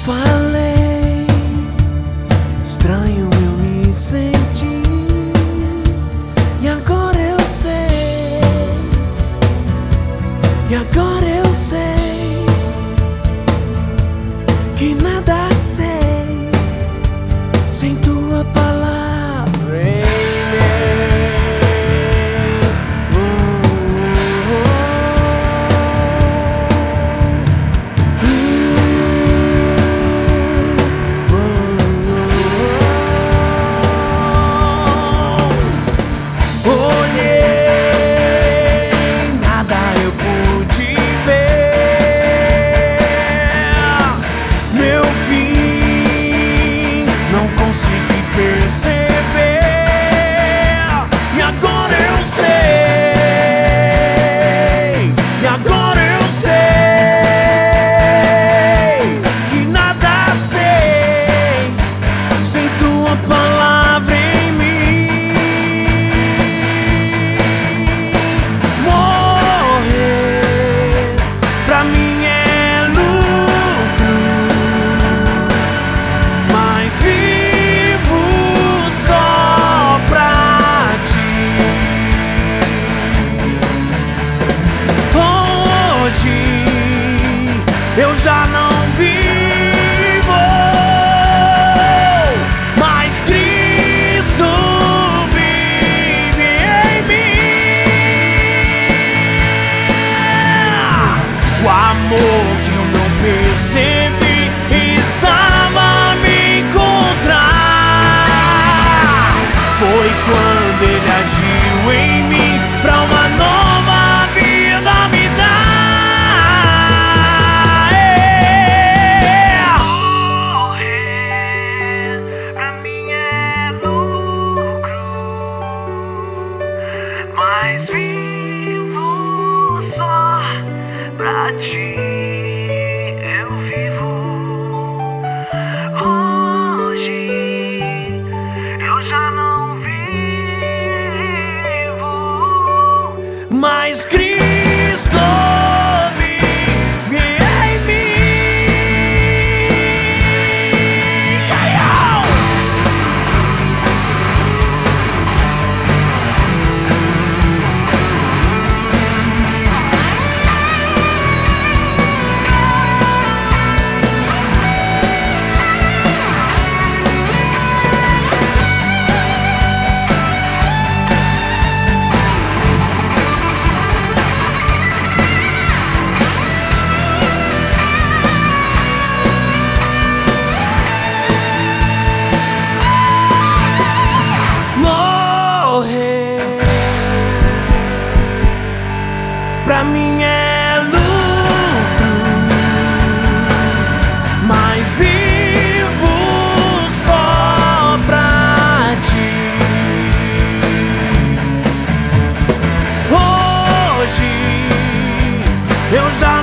falei, estranho eu me senti, e agora eu sei, e agora eu sei, que nada sei sem tua palavra em mim. Eu já não vivo, mas Cristo vive em mim. O amor que eu não percebi estava a me encontrar. Foi quando Ele agiu em mim pra uma nova vida me dar. Mas vivo só pra ti, eu vivo. Hoje eu já não vivo, Mas Cristo vive em mim. Pra mim é lucro, mas vivo só pra ti. Hoje eu já